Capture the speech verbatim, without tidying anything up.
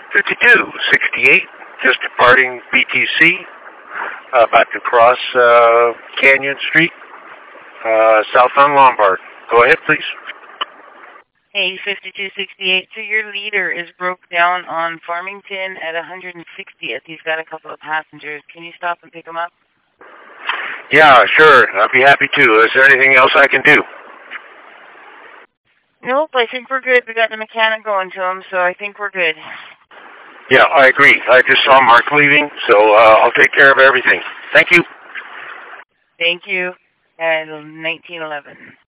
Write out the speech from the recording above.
fifty-two sixty-eight, just departing B T C, uh, about to cross uh, Canyon Street, uh, south on Lombard. Go ahead, please. Hey, fifty-two sixty-eight, so your leader is broke down on Farmington at one hundred sixtieth. He's got a couple of passengers. Can you stop and pick him up? Yeah, sure. I'd be happy to. Is there anything else I can do? Nope, I think we're good. We got the mechanic going to him, so I think we're good. Yeah, I agree. I just saw Mark leaving, so uh, I'll take care of everything. Thank you. Thank you. And nineteen eleven.